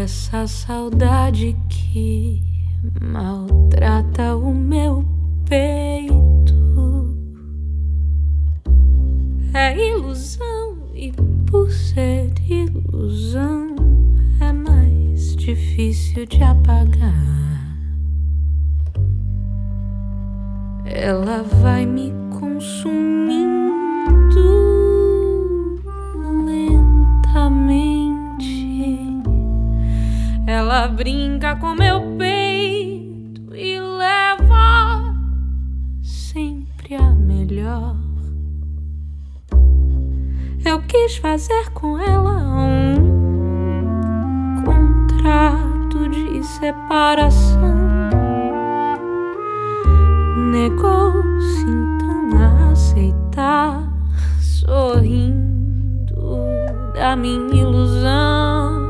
essa saudade que maltrata o meu peito é ilusão, e por ser ilusão é mais difícil de apagar. Ela vai me consumindo lentamente. Ela brinca com meu peito e leva sempre a melhor. Eu quis fazer com ela um contrato de separação. Negou-se então a aceitar, sorrindo da minha ilusão.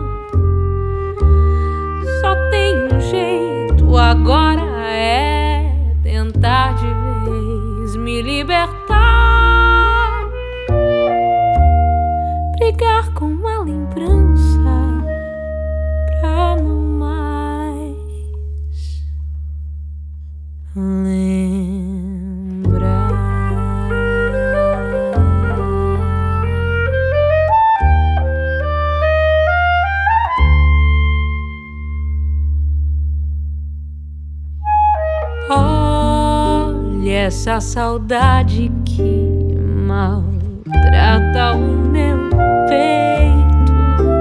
Só tem um jeito agora, é tentar de vez me libertar, brigar com a lembrança pra não mais lembrar. Olha essa saudade que maltrata o meu peito.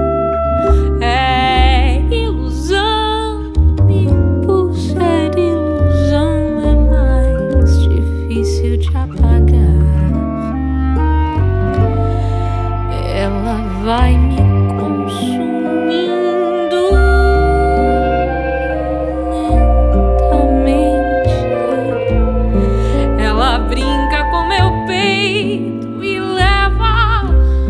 É ilusão, e por ser ilusão é mais difícil de apagar. Ela vai me consumindo lentamente. Ela brinca com meu peito e leva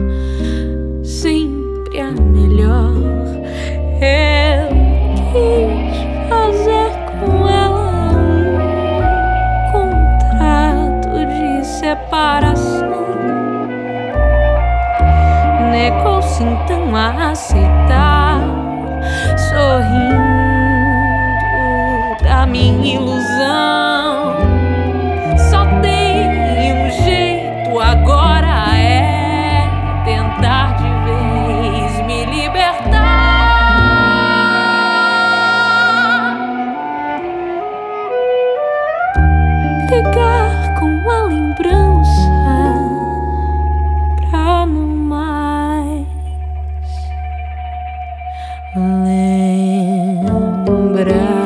sempre a melhor. Eu quis fazer com ela um contrato de separação. Negou-se então a aceitar, sorrindo da minha ilusão. Só tem um jeito agora, é tentar de vez me libertar, brigar com a lembrança pra não mais lembrar.